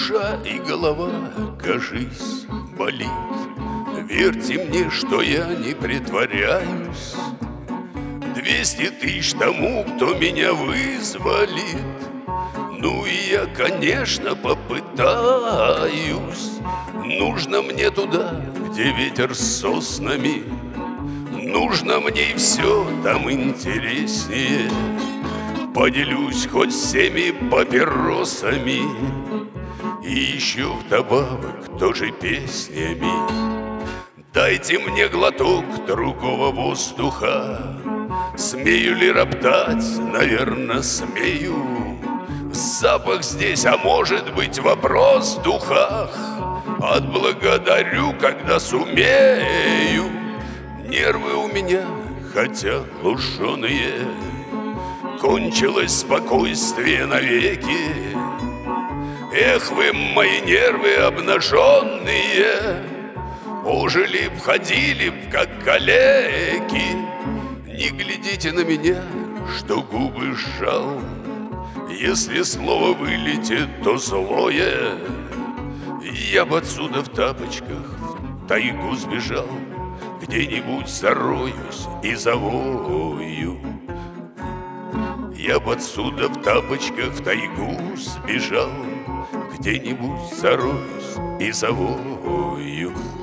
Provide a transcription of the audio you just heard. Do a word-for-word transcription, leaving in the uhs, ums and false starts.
душа и голова, кажись, болит. Верьте мне, что я не притворяюсь. Двести тысяч тому, кто меня вызволит. Ну и я, конечно, попытаюсь. Нужно мне туда, где ветер с соснами. Нужно мне и все там интереснее. Поделюсь хоть всеми папиросами. И еще вдобавок тоже песнями. Дайте мне глоток другого воздуха. Смею ли роптать? Наверно, смею. Запах здесь, а может быть, вопрос в духах. Отблагодарю, когда сумею. Нервы у меня, хотя луженые. Кончилось спокойствие навеки. Эх вы, мои нервы обнаженные, ожили б, ходили б, как калеки. Не глядите на меня, что губы сжал. Если слово вылетит, то злое. Я б отсюда в тапочках в тайгу сбежал. Где-нибудь зароюсь и завою. Я б отсюда в тапочках в тайгу сбежал. Где-нибудь зароюсь и завою.